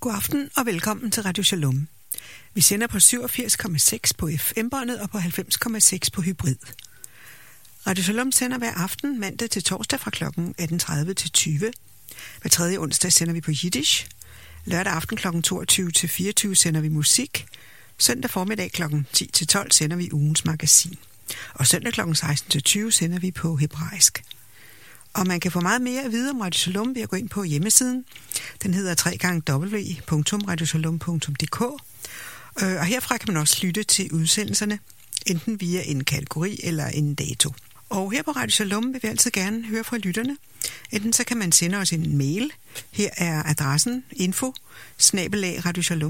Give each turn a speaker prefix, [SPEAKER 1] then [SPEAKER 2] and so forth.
[SPEAKER 1] God aften og velkommen til Radio Shalom. Vi sender på 87,6 på FM-båndet og på 90,6 på hybrid. Radio Shalom sender hver aften mandag til torsdag fra kl. 18.30 til 20. Hver tredje onsdag sender vi på Yiddish. Lørdag aften kl. 22 til 24 sender vi musik. Søndag formiddag kl. 10 til 12 sender vi ugens magasin. Og søndag kl. 16 til 20 sender vi på hebraisk. Og man kan få meget mere at vide om Radio Shalom ved at gå ind på hjemmesiden. Den hedder www.radioshalom.dk. Og herfra kan man også lytte til udsendelserne, enten via en kategori eller en dato. Og her på Radio Shalom vil vi altid gerne høre fra lytterne. Enten så kan man sende os en mail. Her er adressen info@radioshalom.dk.